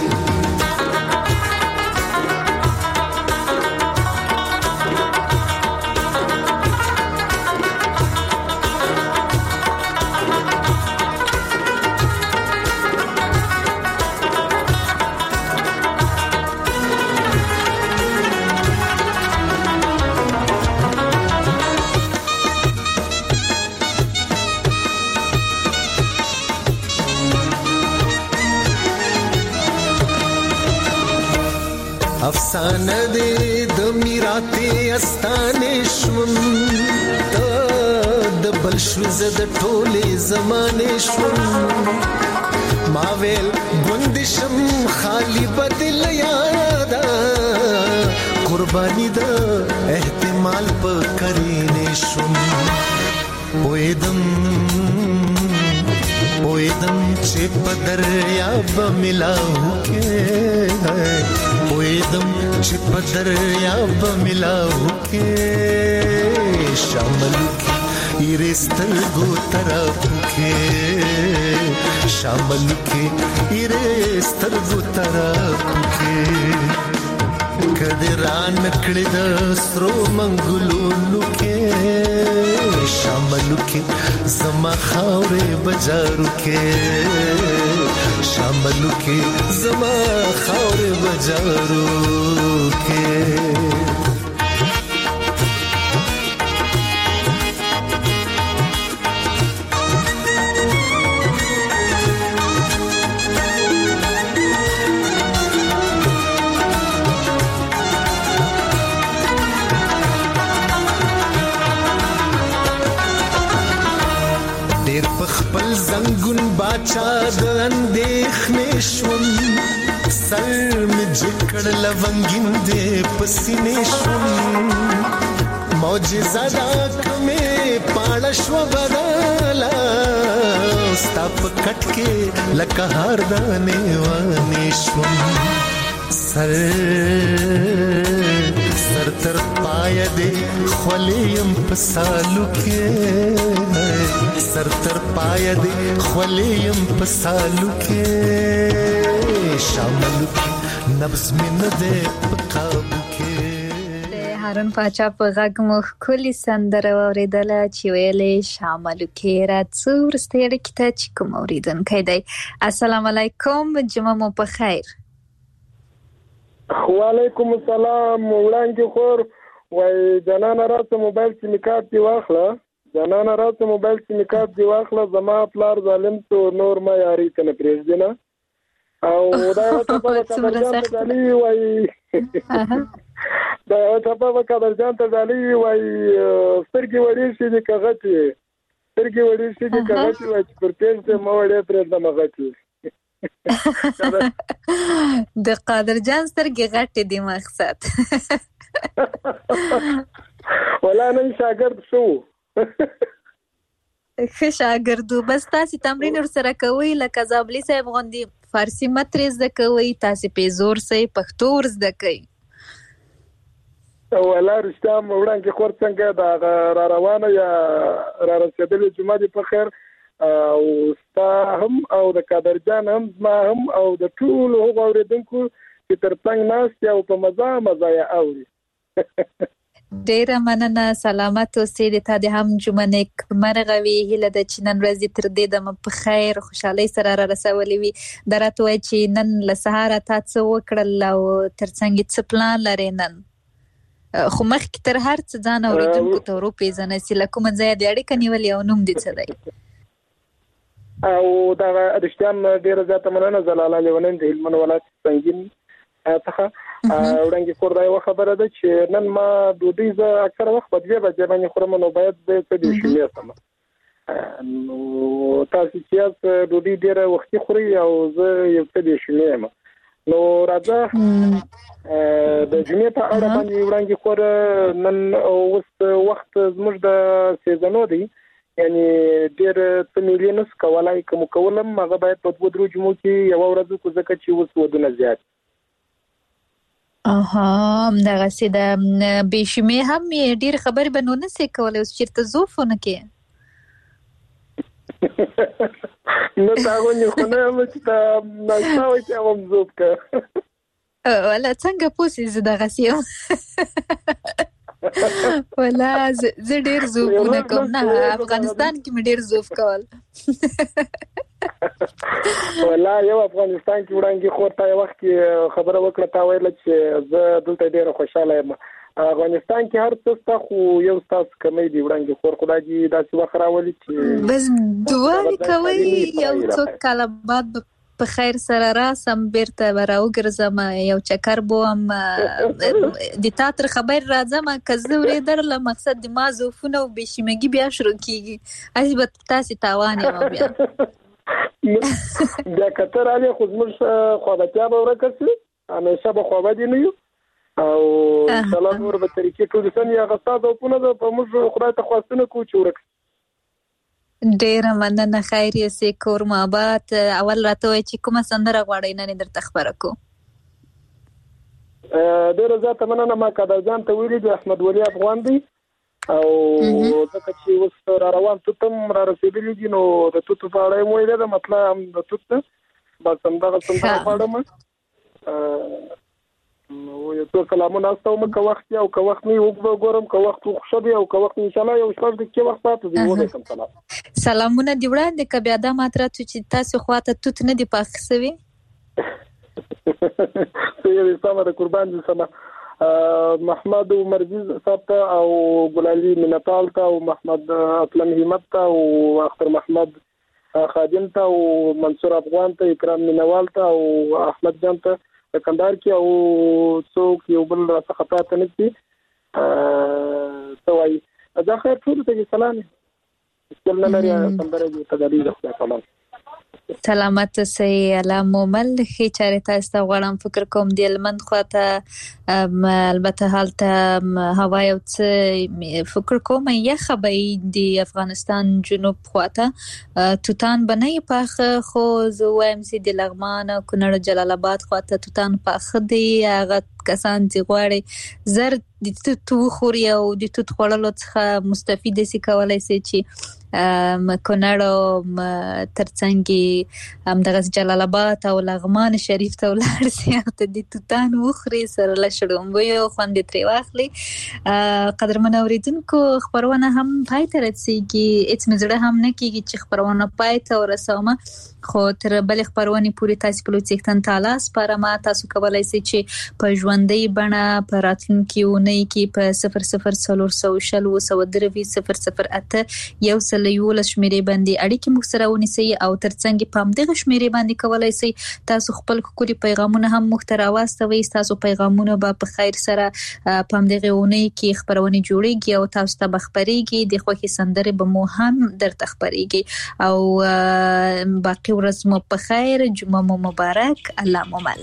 افسانه دې د میراته استانې شوم ته د بل شو زه د ټولې زمانې شوم ما ویل ګوندشم خالی بدل یادا قرباني د احتمال په کرینې شوم وېدم وېدم چې په دریاب ملاو کې وېدم چې په دریاب ملاو کې شامل کې ایرستل ګو طرف کې شامل کې ایرستل ګو طرف کې کده را نکړې د سرو منګلونو کې شامل کې زما خاورې بجارو کې شامل کې زما خاورې بجارو کې خپل زنګون باچا د اندېښنې شوم سر مې جکړ لونګین دې پسینې شوم معجزه دا کمې پاړه شوه بدله ستا په کټ کې لکه هار دانې وانې شوم سر سر تر پایه دې خولې یم په سالو کې سر تر پایه دې خولې یم په سالو کې شامل کې نبض مې نه دې په قابو کې هارون پاچا په غږ مو ښکلې سندره واورېدله چې ویلې شامل کې راځو وروستۍ اړیکې ته چې کوم اورېدونکی دی. السلام علیکم، جمعه مو په خیر. وعلیکم السلام. وړاندې خور وای جنانه راته موبایل چې میکات دی واخله جنانه راته موبایل چې میکات دی واخله زما پلار ظالم تو نور ما یاري کنه پرېږدي نه او دا ته په کابل ځاني وای دا ته په کابل ځان ته ځالي وای سترګې وړې شي د کغتی سترګې وړې شي د کغتی وای پر پېژه مو وړې پرېږدم غتی د قادر جان سترګې غټې دي مقصد ولا نن شاګرد شو ښه شاګردو بس تاسو تمرین ورسره کوئ لکه زابلي صاحب غوندي فارسی مترې زده کوئ تاسو په زور سي پښتو زده کوئ ولا رښتیا وړاندې خور څنګه دا را روانه یا را رسیدلې جمعه دې په خیر او ستا هم او د قادر جان هم ما هم او د ټول هغو اوریدونکو چې ترڅنګ ناست او په مزه مزه یې اوري ډیره مننه، سلامت اوسې. د تا د هم جمعه نیک مرغه وي. هیله ده چې نن ورځ تر دې دمه په خیر خوشحالۍ سره را رسولې وي. درته وایي چې نن له سهاره تا څه وکړل او ترڅنګ یې څه پلان لرې نن؟ خو مخکې تر هر څه ځان اورېدونکو ته وروپېژنه چې له کومه ځایه دې اړیکه نیولې او نوم دې څه دی؟ او دا رښتیا ډېره زیاته مننه. زلاله لیونین د هلمند ولایت سنګین څخه وړاندې کور دا یو خبره ده چې نن ما ډوډۍ زه اکثره وخت په دوه بجې باندې خورم، نو باید زه څه دې شمې سم نو تاسو چې ډوډۍ ډېره وختي خوري او زه یو څه دې شمې یم. نو راځه د جمعې په اړه باندې وړاندې کور نن اوس وخت زموږ د سیزنو دی، یعنی ډېر څه ملي نس کولای کوم کولم هغه باید په دوه درو جمعو کې یو ورځ کو ځکه چې اوس ودونه زیات. اها همدغه سي د بشمه هم ډیر خبرې بنونه سي کولای اوس چیرته زوفونه کې نو دا غوښنه خو نه مې ته نه شاوې چې هم زوف کا ولا څنګه پوسې زده غسیو ولا زه ډیر زوفونه کوم نه افغانستان کې مې ډیر زوف کول ولا یو افغانستان کې وړاندې خورته یو وخت خبره وکړه تا ویل چې زه دلته ډیر خوشاله یم. افغانستان کې هر څه ستا خو یو تاسو کمی دی وړاندې خور خدای دې داسې وخت راولي چې بس دعا کوي یو څو کاله بعد په خیر سره راسم بیرته راوګرځم یو چکر بوم د تاتر خبر راځم کزه ورې درله مقصد د ما زوفونه او بشیمګي بیا شروع کیږي اسی به تاسو تاوان یم بیا بیا کتر علی خو زموږ خوابتیا به ورکسي همیشه به خوابدي نه یو او سلام ور به طریقې ټول سن یا غصاد او په نه په موږ خدای ته خواستنه کو چې ورک ډیره مننه. خیر یې سي کور مابات. اول راته وای چې کومه سندره غواړئ نن درته خبره کو؟ ډیره زیاته مننه. ما قدر جان ته ویلي د احمد ولی افغان دی او ځکه چې اوس را روان توتم را رسېدلی دي نو د توتو په اړه مو ویل د مطلب هم د توت بس همدغه سندره غواړم نو یو څو کلامونه استوم که وخت او که وخت نه وګورم که وخت خوشبي او که وخت ان شاء الله یو شپږ دقیقې وخت پاتې دی وګورم سلام سلامونه دی وړاندې ک بیا د ماتره چې تاسو خواته توت نه دی پاخسوي سيدي سامر قربان دي سما محمد مرزيز صاحب او ګلالي منطال ته او محمد اسلم همت ته او اختر محمد خادم ته او منصور افغان ته اکرام منوال ته او احمد جان ته کندهار کې او څوک یو بل څخه پاتې نه کی توای دا خیر ټول ته سلام ستل لري سندره دې تدریج خپل کلام سلامت سي علامه مل خي چاره تاسو غواړم فکر کوم د هلمند خواته البته حالته هوا یو څه فکر کوم یخ به د افغانستان جنوب خواته توتان بنای پاخه خو زه وایم سي د لغمان کونړ جلال آباد خواته توتان پاخه دی هغه کسان چې غواړي زر د توت خوري او د توت خوړلو څخه مستفید سي کولای سي چې کونړ ترڅنګ هم د جلال آباد او لغمان شریف ته ولر سي ته د توتان وخري سره لشړم وي خوند تری واخلي. قدرمن اوریدونکو خبرونه هم پای ته رسیږي اڅ مزړه هم نه کیږي چې خبرونه پای ته ورسوم خو تر بل خبرونه پوری تاسو په لوڅختن تعالی سپارما تاسو کولای سي چې په ژوندۍ بڼه په راتلونکي ونی کې په صفر صفر څلور سوه شل او سوه دروي صفر صفر اته یو سل یو لس شمیرې باندې اړیکې مو سره ونیسئ او ترڅنګ په همدغه شمیرې باندې کولای سي تاسو خپل کوکوري پیغامونه هم محتوا واستوي. تاسو پیغامونه به په خیر سره په همدغه ونی کې خبرونه جوړيږي او تاسو ته بخبريږي د خوخي سندره به مو هم درته خبريږي او باقي ورځ مو په خیر جمعه مو مبارک الله مو مل.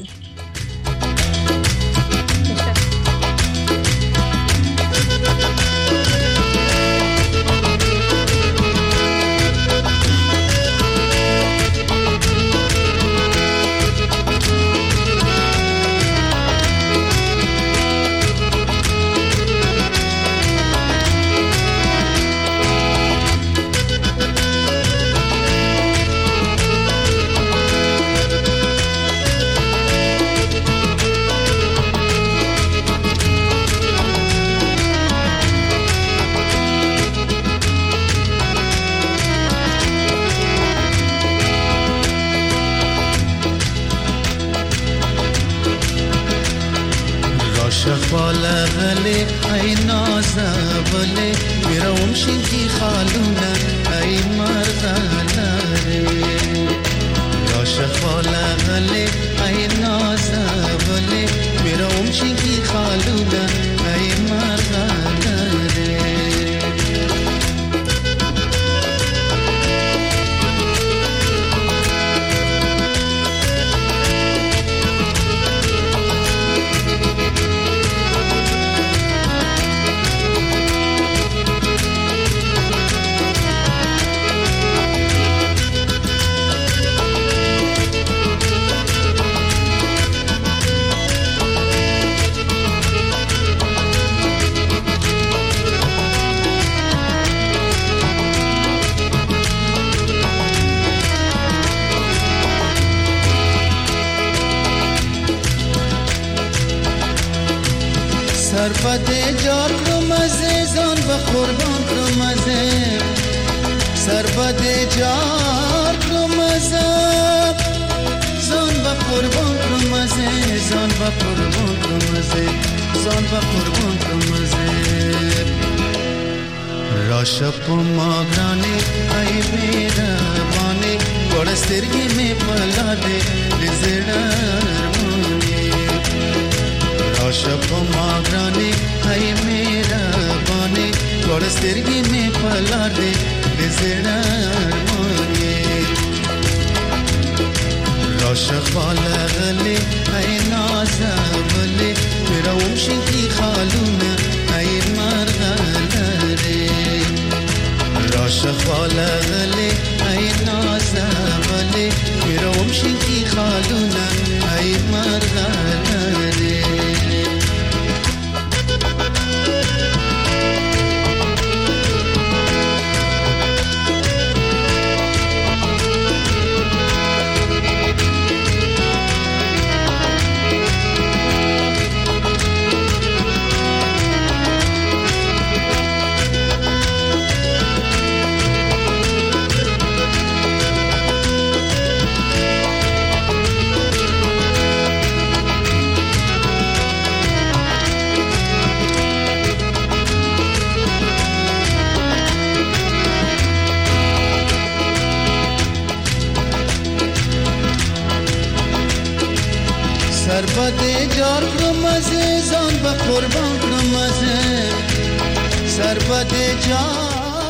شخواله غلی ای نازوله میروم شنکی خالونه ای مرغلاره یا شخواله غلی ای نازوله میروم شنکی خالونه ای مرغلاره سربت جار کرم عزیزان و قربان کرم عزیز سربت جار کرم عزیز زان و قربان کرم عزیز زان و قربان کرم عزیز زان و قربان کرم عزیز راشپ ماگرانی ای میربانی گوڑسترگی میں پلا دے لزڑرمانی راشپ ماگرانی ای میربانی گوڑسترگی میں پلا دے لزڑرمانی راشق والا غلی ای نازولی میروم شنکی خالونه ای مرغلاره راشق والا غلی ای نازولی میروم شنکی خالونه ای مرغلاره سربت جار کرم عزیزان و قربان کرم عزیز سربت جار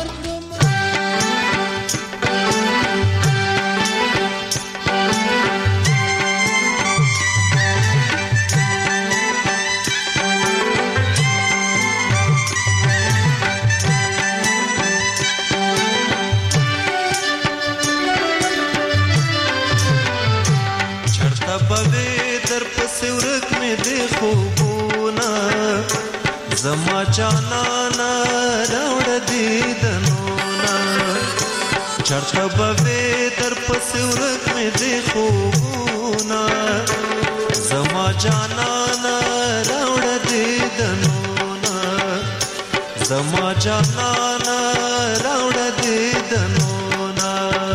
زما جانانا راوړ دیدنونا چرته به در پسې ورک مې دی خوبونا زما جانانا راوړ دیدنونا زما جانانا راوړ دیدنونا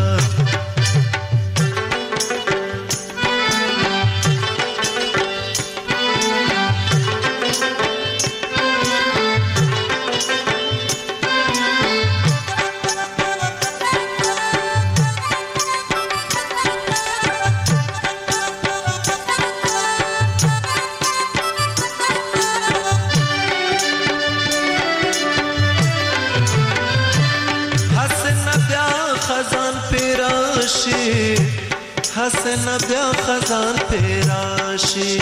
حسن بیا خزان پیراشی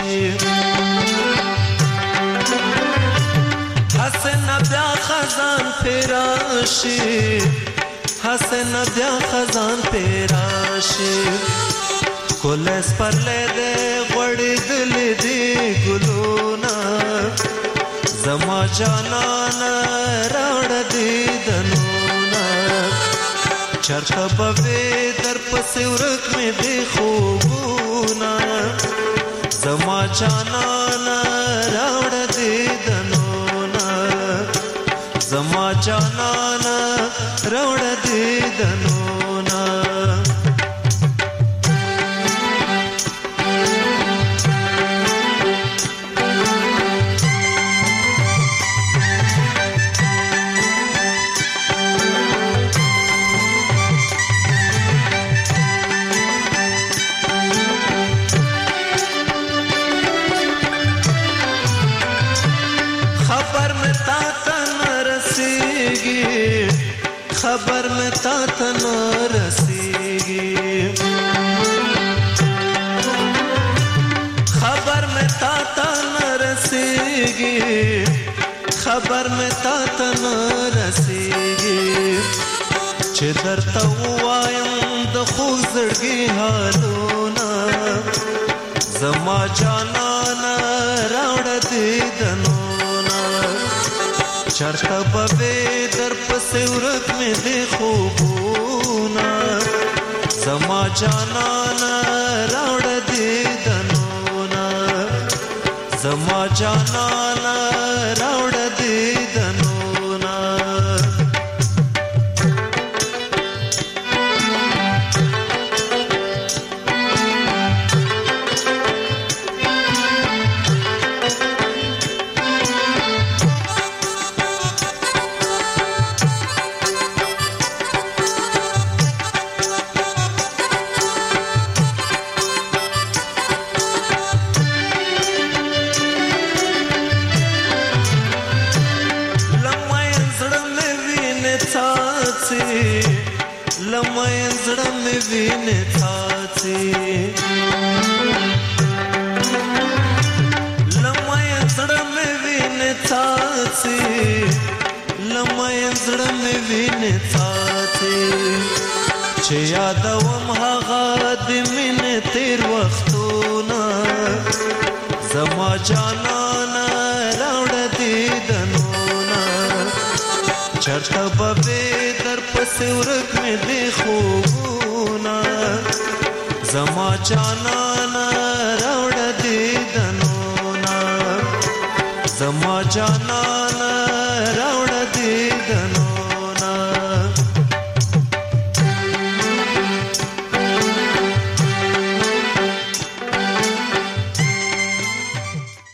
حسن بیا خزان پیراشی حسن بیا خزان پیراشی کولس پر لے دے غړی دل دی ګلونا زما جانانا راوړ دیدنونا چرته به در پسې ورک مې دی خوبونا زما جانانا راوړ دیدنونا زما جانانا راوړ دیدنونا में ता न रसेगी खबर में ता न रसेगी खबर में ता न रसेगी چې درته وایم د خوږ زړګي حالونه زما جانانه راوړه دیدنونه چرته به وې در پسې ورک مې د خوبونه زما جانانه راوړه دیدنونه زما جانانه راوړه دیدنونه لمای زړه مې وینې څاڅي لمای زړه مې وینې څاڅي لمای زړه مې وینې څاڅي چې یادوم هغه د مینې تیر وختونه زما جانانه راوړه دیدنونه چرته به در پسې ورک مې د خوبونه زما جانانه راوړه دیدنونه زما جانانه